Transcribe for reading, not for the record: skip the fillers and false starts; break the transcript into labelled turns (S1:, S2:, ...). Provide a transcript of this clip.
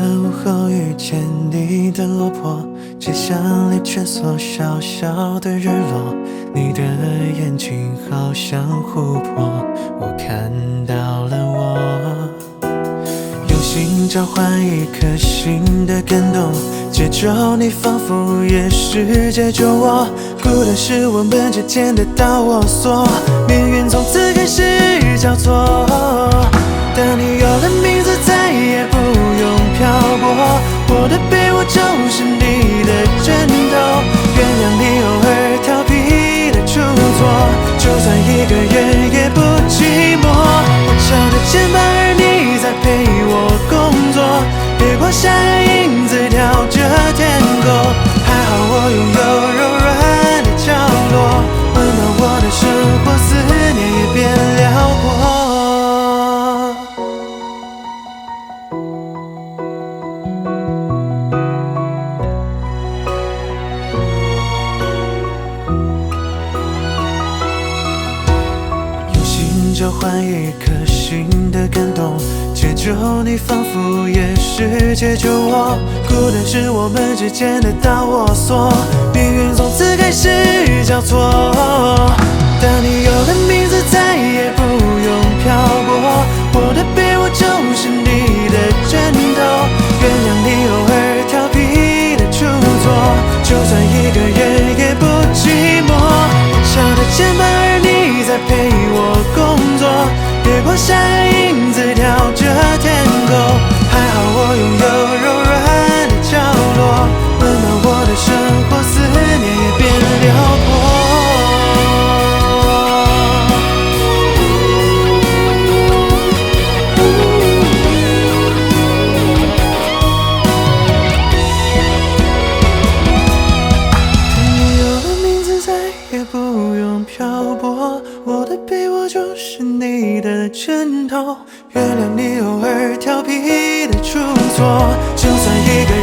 S1: 午后遇见你的落魄，街巷里蜷缩小小的日落，你的眼睛好像琥珀，我看到了我。用心交换一颗心的感动，解救你仿佛也是解救我，孤单是我们之间的导火索，命运从此开始交错。当你有了名字，再也不用漂泊，我的被窝就是你的枕头，原谅你偶尔调皮的出错，就算一个人也不寂寞。我敲着肩膀，而你在陪我工作，月光下的影子跳着天空，还好我拥有柔软的角落，温暖我的生活，思念也变辽阔。交换一颗心的感动，解救你仿佛也是解救我，孤单是我们之间的导火索，命运从此开始交错。当你有了名字，再也不用漂泊，我的被窝就是你的枕头，原谅你偶尔调皮的出错，就算一个人也不寂寞。我敲着肩膀，而你在陪我工作，月光下的影子跳着天空，还好我拥有柔软的角落，温暖我的生活，思念也变辽阔。当你有了名字，再也不用漂泊，我的被窝就是你的枕头，原谅你偶尔调皮的出错，就算一个